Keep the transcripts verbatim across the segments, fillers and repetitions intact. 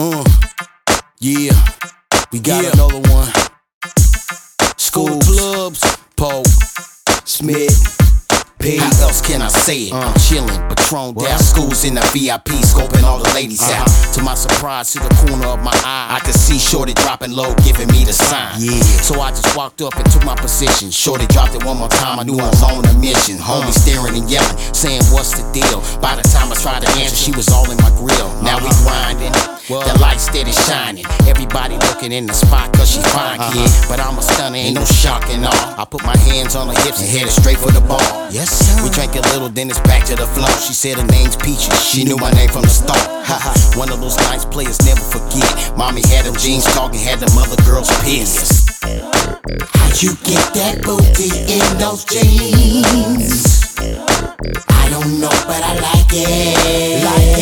Uh, yeah, we got yeah. another one. School clubs, Pope, Smith, P. How else can I say it? Uh, I'm chillin', Patron down, schools in the V I P, scoping all the ladies uh-huh. out. To my surprise, to the corner of my eye, I could see Shorty dropping low, giving me the sign. Yeah. So I just walked up and took my position. Shorty dropped it one more time, I knew I was on a mission. Homie staring and yelling, saying what's the deal? By the time I tried to answer, she was all in my grill. Now we grinding, the light steady shining. Everybody looking in the spot cause she fine, kid. But I'm a stunner, ain't no shock and all. I put my hands on her hips and headed straight for the ball. Yes, sir. We drank a little, then it's back to the flow. She said her name's Peaches, she knew my name from the start. One of those nice players never forget. Mommy had them jeans talking, had them other girls pissed. How'd you get that booty in those jeans? I don't know, but I like it. Like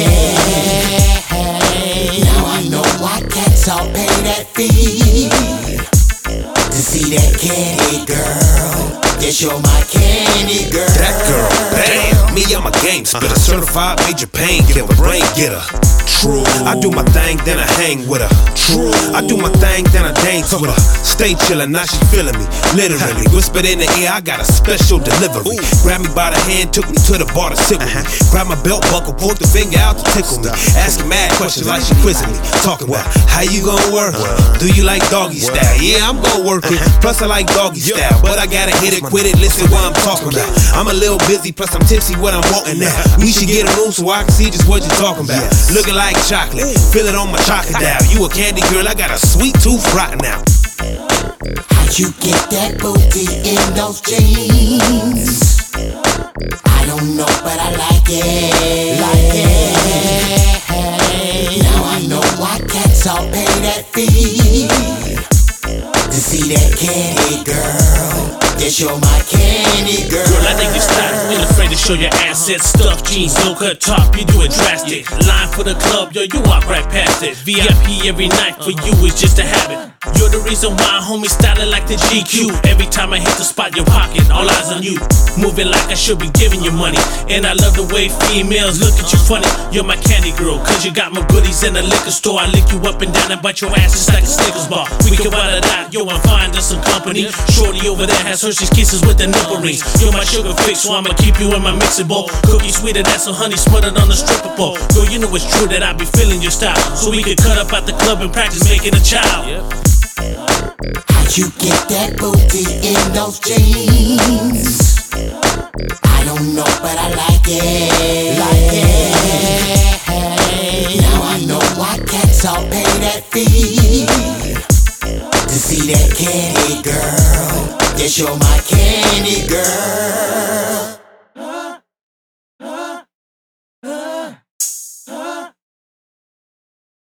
it. Now I know why cats all pay that fee to see that candy girl. Yes, you're my candy girl. That girl, damn. Me, I'm a gang spitter, certified major pain giver, brain getter. True. I do my thing, then I hang with her. True. I do my thing, then I dance with her. Stay chillin', now she feeling me, literally. Whispered in the ear, I got a special delivery. Grabbed me by the hand, took me to the bar to sit with me. Grabbed my belt buckle, pulled the finger out to tickle me. Asking mad questions like she quizzing me. Talking about how you gon' work? Do you like doggy style? Yeah, I'm gon' work it. Plus I like doggy style, but I gotta hit it, quit it, listen what I'm talking about. I'm a little busy, plus I'm tipsy when I'm walking now. We should get a room so I can see just what you're talking about. Looking like chocolate, feel it on my chocolate dial. You a candy girl, I got a sweet tooth right now. How'd you get that booty in those jeans? I don't know, but I like it. Like it. Now I know why cats all pay that fee to see that candy girl. Yes, you're my candy girl. Girl, I think it's time. Ain't afraid to show your assets. Stuffed jeans, no cut top, you do it drastic. Line for the club, yo, you walk right past it. V I P every night for you is just a habit. You're the reason why homie styling like the G Q. Every time I hit the spot, your pocket, all eyes on you. Moving like I should be giving you money. And I love the way females look at you funny. You're my candy girl, cause you got my goodies in the liquor store. I lick you up and down and bite your ass just like a Snickers bar. We can ride it out, yo, I'm fine to some company. Shorty over there has Hershey's Kisses with the nipple rings. You're my sugar fix, so I'ma keep you in my mixing bowl. Cookie sweeter, that's some honey smothered on the stripper pole. Girl, you know it's true that I be feeling your style, so we could cut up at the club and practice making a child. How'd you get that booty in those jeans? I don't know, but I like it. Like it. Now I know why cats all pay that fee to see that candy girl. Yes, you're my candy girl.